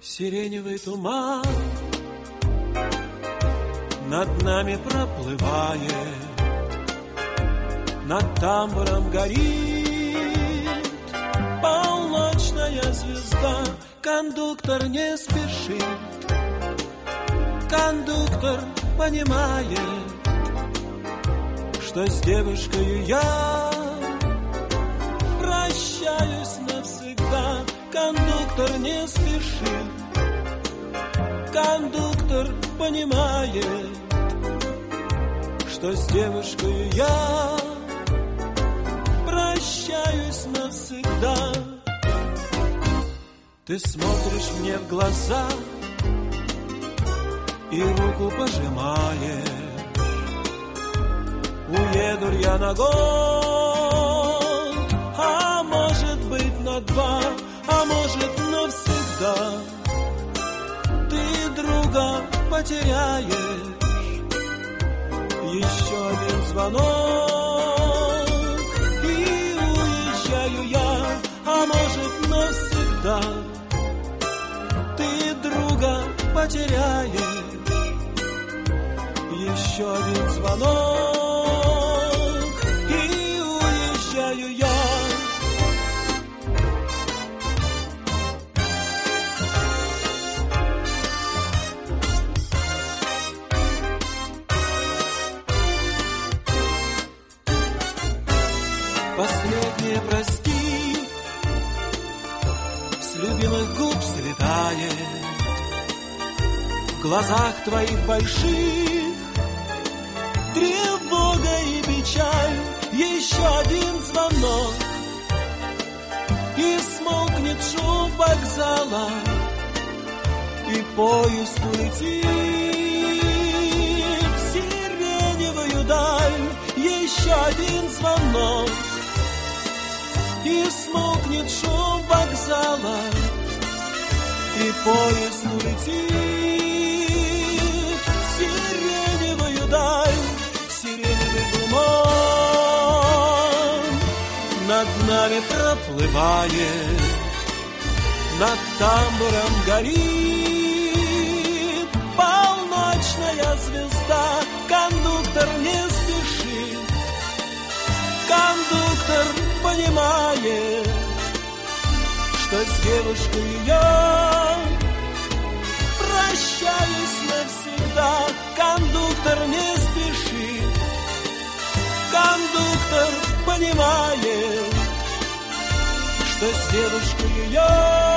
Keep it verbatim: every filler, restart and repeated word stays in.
Сиреневый туман над нами проплывает, над тамбуром горит полночная звезда. Кондуктор не спешит, кондуктор понимает, что с девушкой я прощаюсь навсегда. Кондуктор не спешит, кондуктор понимает, что с девушкой я прощаюсь навсегда. Ты смотришь мне в глаза и руку пожимаешь. Уеду ли я на год, а может быть на два, а может навсегда. Ты друга потеряешь, еще один звонок, и уезжаю я, а может навсегда. Ты друга потеряешь, еще один звонок, и уезжаю я. Последнее прости с любимых губ слетает, в глазах твоих больших тревога и печаль. Еще один звонок, и смолкнет шум вокзала, и поезд улетит в сиреневую даль. Еще один звонок, и смолкнет шум вокзала, и поезд улетит в сиреневую даль. Сиреневый туман над нами проплывает, над тамбуром горит полночная звезда. Кондуктор не спешит, кондуктор понимает, что с девушкой я прощаюсь навсегда. Кондуктор не спешит, кондуктор понимает, что с девушкой я